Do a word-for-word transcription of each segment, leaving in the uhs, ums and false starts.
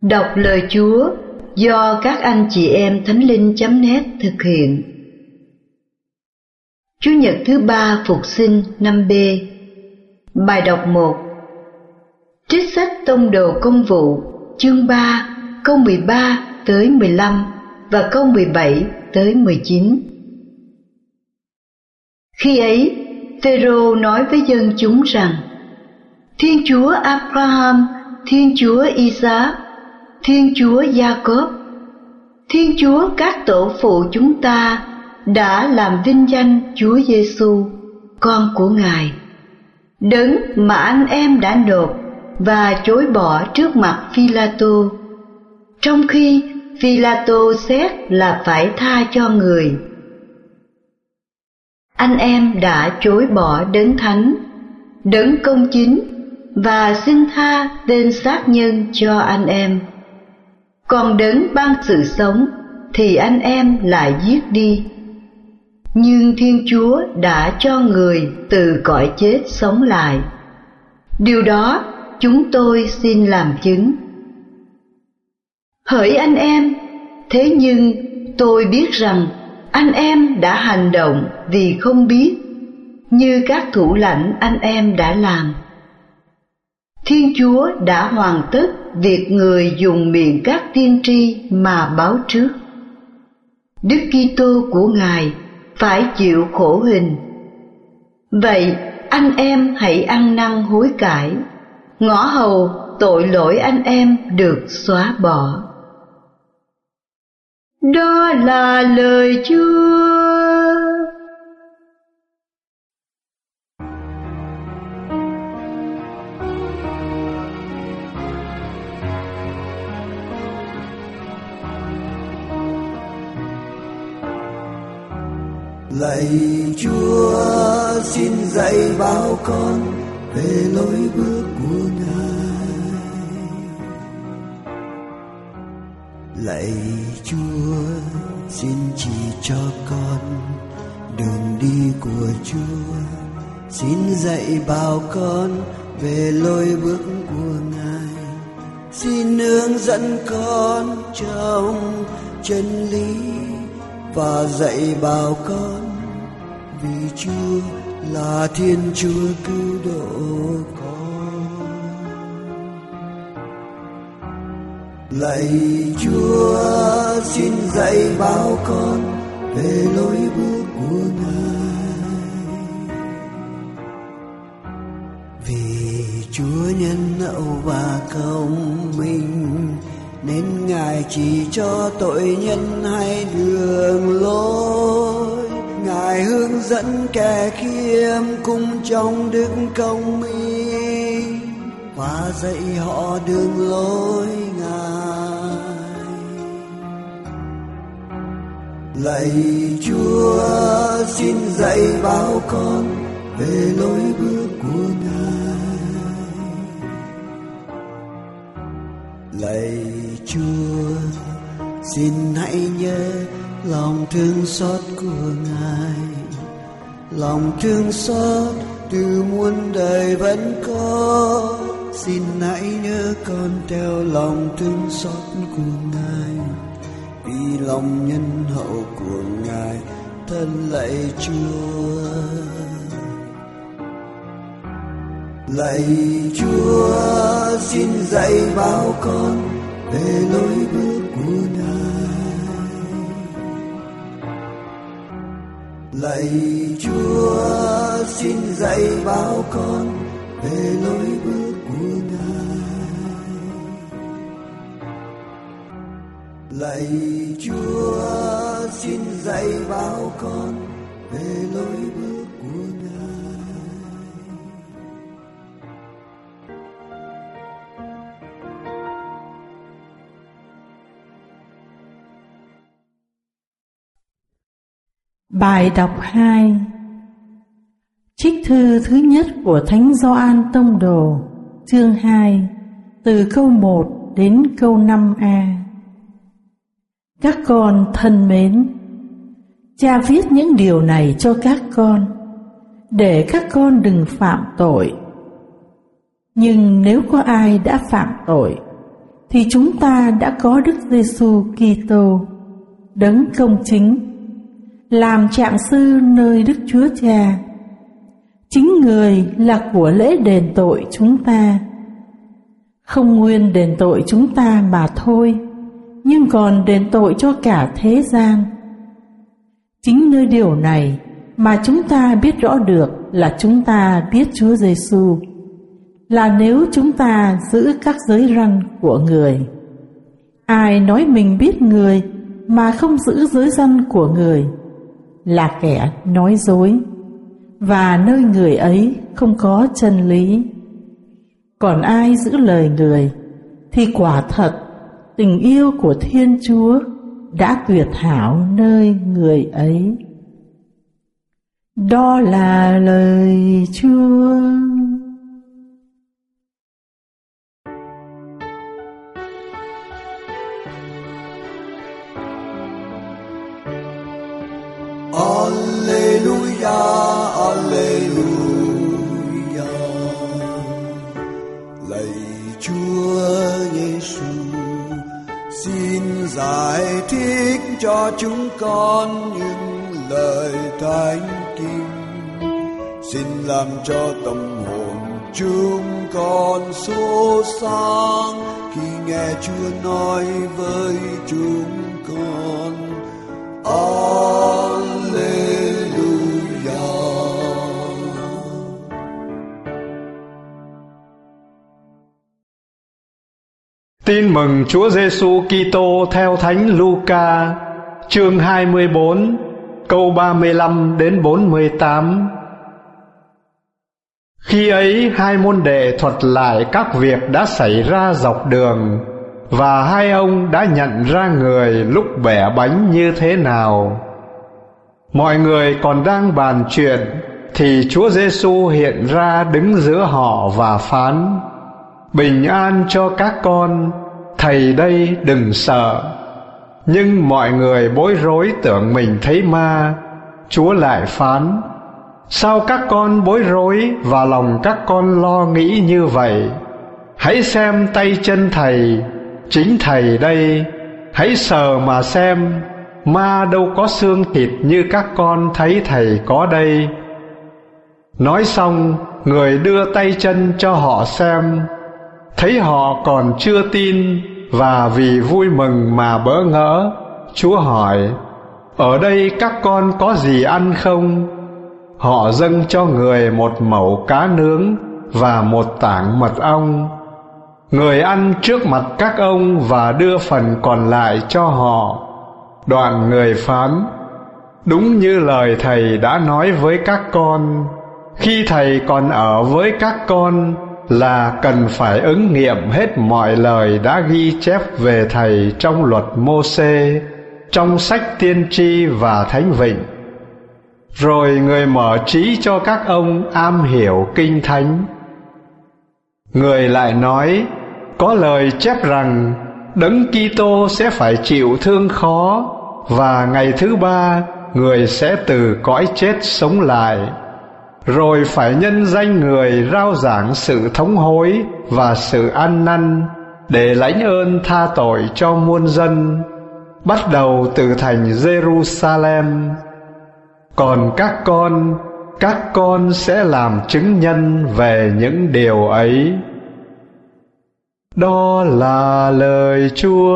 Đọc lời Chúa do các anh chị em thánh linh chấm net thực hiện. Chủ nhật thứ ba Phục sinh năm B. Bài đọc một. Trích sách Tông đồ Công vụ chương ba câu mười ba tới mười lăm và câu mười bảy tới mười chín. Khi ấy, Phêrô nói với dân chúng rằng: Thiên Chúa Abraham, Thiên Chúa Isaac, Thiên Chúa Gia-cốp, Thiên Chúa các tổ phụ chúng ta đã làm vinh danh Chúa Giêsu, con của Ngài, đấng mà anh em đã nộp và chối bỏ trước mặt Phi-la-tô, trong khi Phi-la-tô xét là phải tha cho người. Anh em đã chối bỏ đấng thánh, đấng công chính và xin tha tên sát nhân cho anh em. Còn đấng ban sự sống thì anh em lại giết đi. Nhưng Thiên Chúa đã cho người từ cõi chết sống lại. Điều đó chúng tôi xin làm chứng. Hỡi anh em, thế nhưng tôi biết rằng anh em đã hành động vì không biết, như các thủ lãnh anh em đã làm. Thiên Chúa đã hoàn tất việc người dùng miệng các tiên tri mà báo trước. Đức Kitô của Ngài phải chịu khổ hình. Vậy anh em hãy ăn năn hối cải, ngõ hầu tội lỗi anh em được xóa bỏ. Đó là lời Chúa. Lạy Chúa, xin dạy bảo con về lối bước của Ngài. Lạy Chúa, xin chỉ cho con đường đi của Chúa. Xin dạy bảo con về lối bước của Ngài. Xin hướng dẫn con trong chân lý và dạy bảo con, vì Chúa là Thiên Chúa cứu độ con. Lạy Chúa, xin dạy bảo con về lối bước của Ngài. Vì Chúa nhân hậu và công minh, nên Ngài chỉ cho tội nhân hai đường lối. Ngài hướng dẫn kẻ khiêm cung trong đức công minh và dạy họ đường lối Ngài. Lạy Chúa, xin dạy bảo con về lối bước của Ngài. Lạy Chúa, xin hãy nhớ lòng thương xót của Ngài. Lòng thương xót từ muôn đời vẫn có. Xin hãy nhớ con theo lòng thương xót của Ngài, vì lòng nhân hậu của Ngài. Thân lạy Chúa. Lạy Chúa, xin dạy bảo con về lối bước của Ngài. Lạy Chúa, xin dạy bảo con về lối bước của Ngài. Lạy Chúa, xin dạy bảo con về lối bước của Ngài. Bài đọc hai. Trích thư thứ nhất của Thánh Gioan Tông đồ, chương hai, từ câu một đến câu năm a. Các con thân mến, Cha viết những điều này cho các con, để các con đừng phạm tội. Nhưng nếu có ai đã phạm tội, thì chúng ta đã có Đức Giêsu Kitô, đấng công chính, làm trạng sư nơi Đức Chúa Cha. Chính Người là của lễ đền tội chúng ta, không nguyên đền tội chúng ta mà thôi, nhưng còn đền tội cho cả thế gian. Chính nơi điều này mà chúng ta biết rõ được là chúng ta biết Chúa Giêsu, là nếu chúng ta giữ các giới răn của Người. Ai nói mình biết Người mà không giữ giới răn của Người là kẻ nói dối, và nơi Người ấy không có chân lý. Còn ai giữ lời Người thì quả thật tình yêu của Thiên Chúa đã tuyệt hảo nơi Người ấy. Đó là lời Chúa. Alleluia, Alleluia. Lạy Chúa Giêsu, xin giải thích cho chúng con những lời thánh kinh. Xin làm cho tâm hồn chúng con sốt sáng khi nghe Chúa nói với chúng con. Alleluia. Tin mừng Chúa Giêsu Kitô theo Thánh Luca, chương hai mươi bốn, câu ba mươi lăm đến bốn mươi tám. Khi ấy hai môn đệ thuật lại các việc đã xảy ra dọc đường, và hai ông đã nhận ra người lúc bẻ bánh như thế nào. Mọi người còn đang bàn chuyện thì Chúa Giêsu hiện ra đứng giữa họ và phán: Bình an cho các con, thầy đây đừng sợ. Nhưng mọi người bối rối tưởng mình thấy ma. Chúa lại phán: Sao các con bối rối và lòng các con lo nghĩ như vậy? Hãy xem tay chân thầy, chính thầy đây. Hãy sờ mà xem, ma đâu có xương thịt như các con thấy thầy có đây. Nói xong, người đưa tay chân cho họ xem. Thấy họ còn chưa tin, và vì vui mừng mà bỡ ngỡ, Chúa hỏi: Ở đây các con có gì ăn không? Họ dâng cho người một mẩu cá nướng và một tảng mật ong. Người ăn trước mặt các ông và đưa phần còn lại cho họ. Đoạn người phán: Đúng như lời thầy đã nói với các con, khi thầy còn ở với các con là cần phải ứng nghiệm hết mọi lời đã ghi chép về thầy trong luật Mô-sê, trong sách tiên tri và thánh vịnh. Rồi người mở trí cho các ông am hiểu kinh thánh. Người lại nói: Có lời chép rằng Đấng Kitô sẽ phải chịu thương khó, và ngày thứ ba người sẽ từ cõi chết sống lại. Rồi phải nhân danh người rao giảng sự thống hối và sự ăn năn, để lãnh ơn tha tội cho muôn dân, bắt đầu từ thành Jerusalem. Còn các con, các con sẽ làm chứng nhân về những điều ấy. Đó là lời Chúa.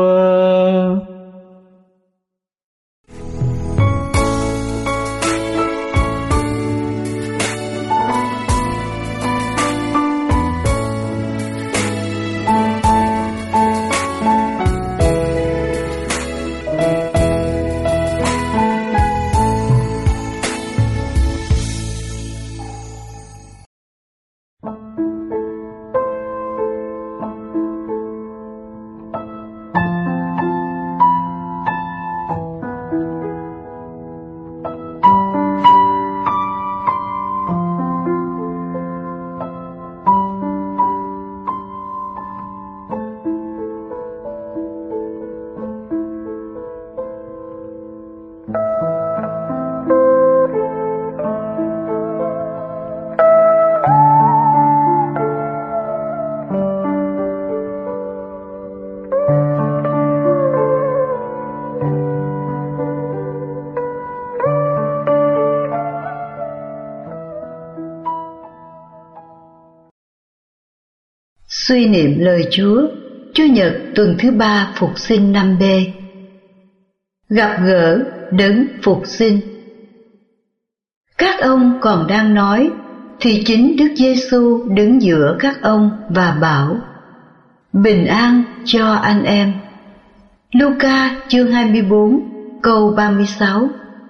Suy niệm lời Chúa, Chủ nhật tuần thứ ba Phục sinh năm B. Gặp gỡ đấng Phục sinh. Các ông còn đang nói, thì chính Đức Giêsu đứng giữa các ông và bảo: bình an cho anh em. Luca chương hai mươi bốn câu ba mươi sáu.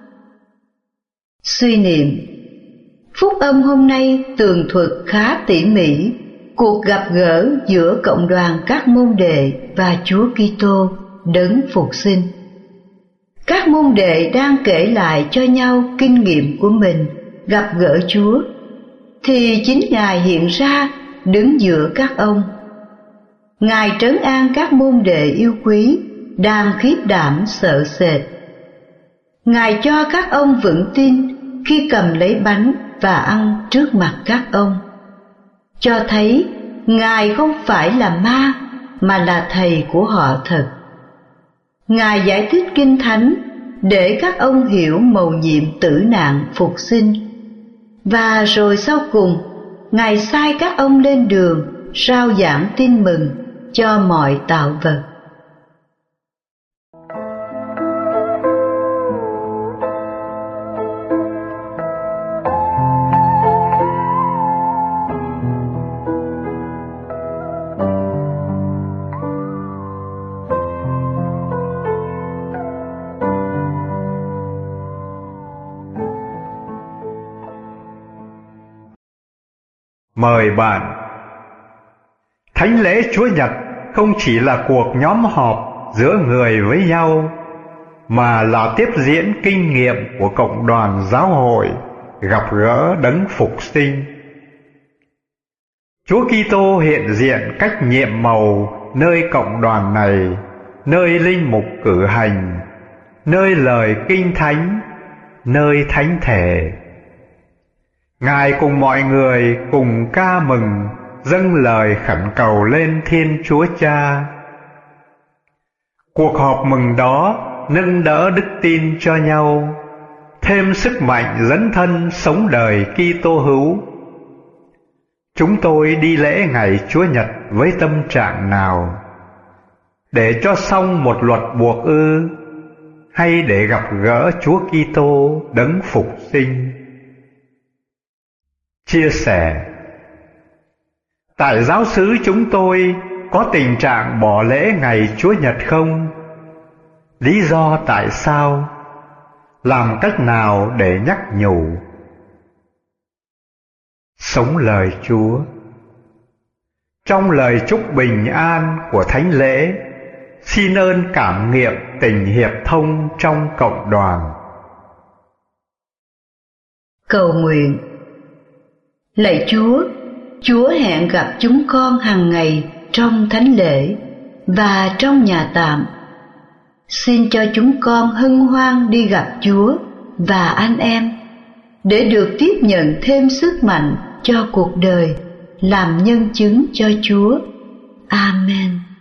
Suy niệm. Phúc âm hôm nay tường thuật khá tỉ mỉ cuộc gặp gỡ giữa cộng đoàn các môn đệ và Chúa Kitô đấng Phục sinh. Các môn đệ đang kể lại cho nhau kinh nghiệm của mình gặp gỡ Chúa, thì chính Ngài hiện ra đứng giữa các ông. Ngài trấn an các môn đệ yêu quý đang khiếp đảm sợ sệt. Ngài cho các ông vững tin khi cầm lấy bánh và ăn trước mặt các ông, cho thấy Ngài không phải là ma mà là Thầy của họ thật. Ngài giải thích Kinh Thánh để các ông hiểu mầu nhiệm tử nạn phục sinh, và rồi sau cùng Ngài sai các ông lên đường rao giảng tin mừng cho mọi tạo vật. Mời bạn. Thánh lễ Chúa Nhật không chỉ là cuộc nhóm họp giữa người với nhau, mà là tiếp diễn kinh nghiệm của cộng đoàn giáo hội gặp gỡ đấng Phục sinh. Chúa Kitô hiện diện cách nhiệm màu nơi cộng đoàn này, nơi linh mục cử hành, nơi lời kinh thánh, nơi thánh thể. Ngài cùng mọi người cùng ca mừng, dâng lời khẩn cầu lên Thiên Chúa Cha. Cuộc họp mừng đó nâng đỡ đức tin cho nhau, thêm sức mạnh dấn thân sống đời Kitô hữu. Chúng tôi đi lễ ngày Chúa Nhật với tâm trạng nào? Để cho xong một luật buộc ư, hay để gặp gỡ Chúa Kitô đấng Phục sinh? Chia sẻ. Tại giáo xứ chúng tôi có tình trạng bỏ lễ ngày Chúa Nhật không? Lý do tại sao? Làm cách nào để nhắc nhủ? Sống lời Chúa. Trong lời chúc bình an của thánh lễ, xin ơn cảm nghiệm tình hiệp thông trong cộng đoàn. Cầu nguyện. Lạy Chúa, Chúa hẹn gặp chúng con hàng ngày trong thánh lễ và trong nhà tạm. Xin cho chúng con hân hoan đi gặp Chúa và anh em, để được tiếp nhận thêm sức mạnh cho cuộc đời, làm nhân chứng cho Chúa. Amen.